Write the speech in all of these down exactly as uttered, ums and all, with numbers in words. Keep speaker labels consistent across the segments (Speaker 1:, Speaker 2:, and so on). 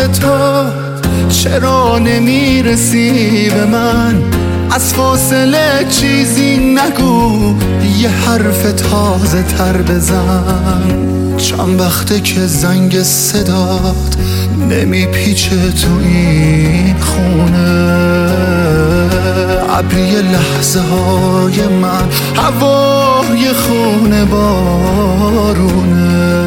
Speaker 1: تو چرا نمیرسی به من؟ از فاصله چیزی نگو، یه حرف تازه تر بزن. چند وقته که زنگ صدات نمیپیچه تو این خونه، ابری لحظه های من، هوای خونه بارونه.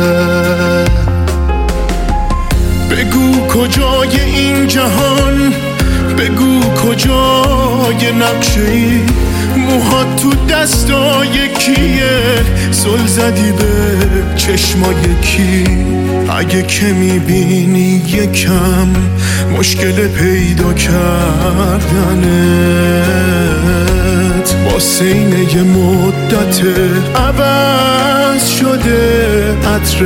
Speaker 1: بگو کجای این جهان، بگو کجای نقشه ای، موهات تو دستای کیه، زل زدی به چشمای کی؟ اگه که میبینی یکم مشکل پیدا کردنت، واسه اینه یه مدت عوض شده عطر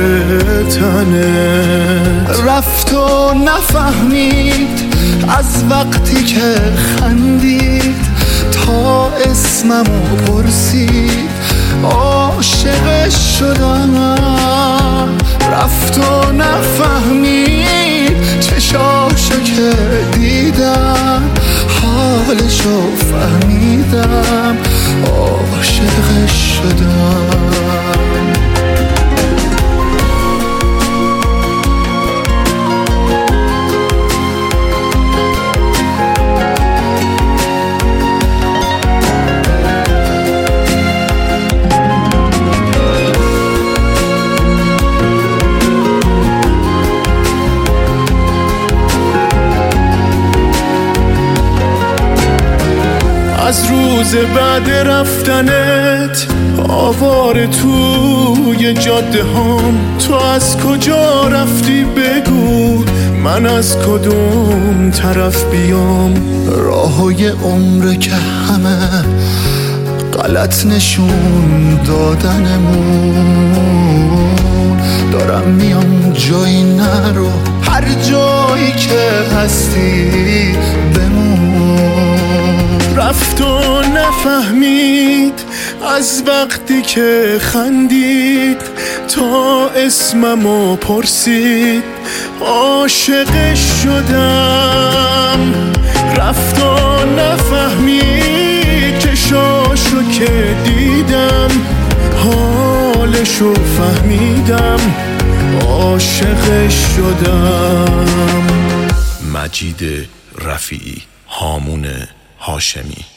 Speaker 1: تنت. رفت و نفهمید از وقتی که خندید تا اسممو پرسید، عاشقش شدم. رفت و نفهمید چشاشو که دیدم، حالشو فهمیدم، عاشقش شدم. از روز بعد رفتنت آواره توی جاده هام، تو از کجا رفتی بگو، من از کدوم طرف بیام؟ راههای عمر که همه غلط نشون دادنمون، دارم میام جایی نرو، هر جایی که هستی بمون. رفت و نفهمید از وقتی که خندید تا اسممو پرسید، عاشقش شدم. رفت و نفهمید چشاشو که دیدم، حالشو فهمیدم، عاشقش شدم.
Speaker 2: مجید رفیعی، هامون هاشمی.